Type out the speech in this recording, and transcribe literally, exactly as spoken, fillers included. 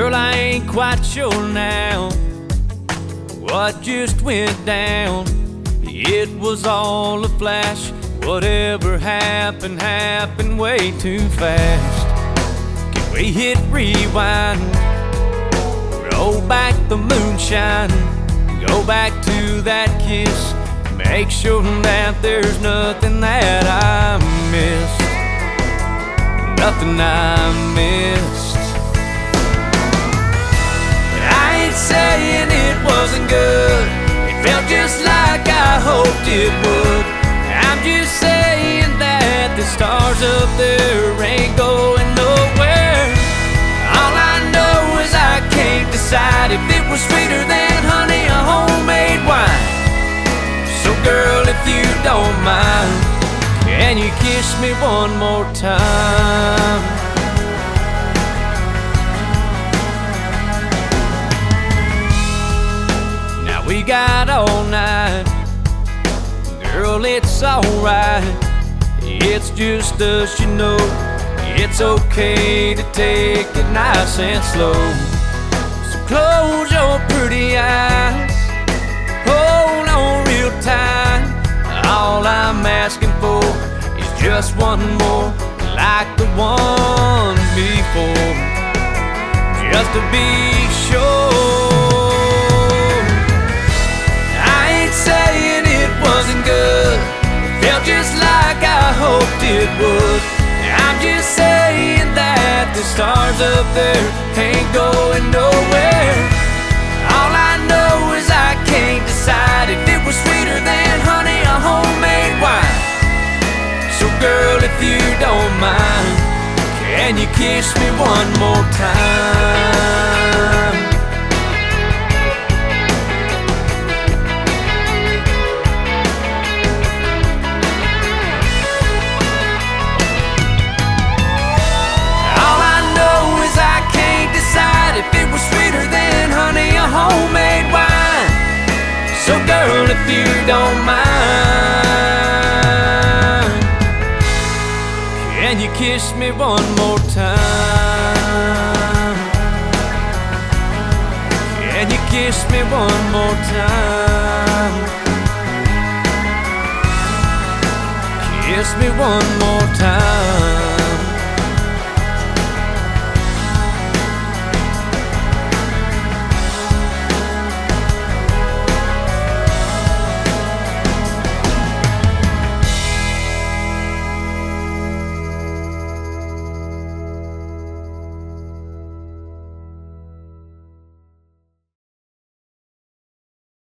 Girl, I ain't quite sure now what just went down. It was all a flash. Whatever happened, happened way too fast. Can we hit rewind? Roll back the moonshine. Go back to that kiss. Make sure that there's nothing that I missed. Nothing I missed. I ain't saying it wasn't good. It felt just like I hoped it would. I'm just saying that the stars up there ain't going nowhere. All I know is I can't decide if it was sweeter than honey or homemade wine. So girl, if you don't mind, can you kiss me one more time? Now we got all night. Girl, it's alright. It's just us, you know. It's okay to take it nice and slow. So close your pretty eyes, hold on real tight. All I'm asking for is just one more like the one before, just to be sure. I ain't saying it wasn't good. It felt just like I hoped it would. I'm just saying that the stars up there ain't going nowhere. All I know is I can't decide if it was sweeter than honey or homemade wine. So girl, if you don't mind, can you kiss me one more time? If it was sweeter than honey or homemade wine. So girl, if you don't mind, can you kiss me one more time? Can you kiss me one more time? Kiss me one more time.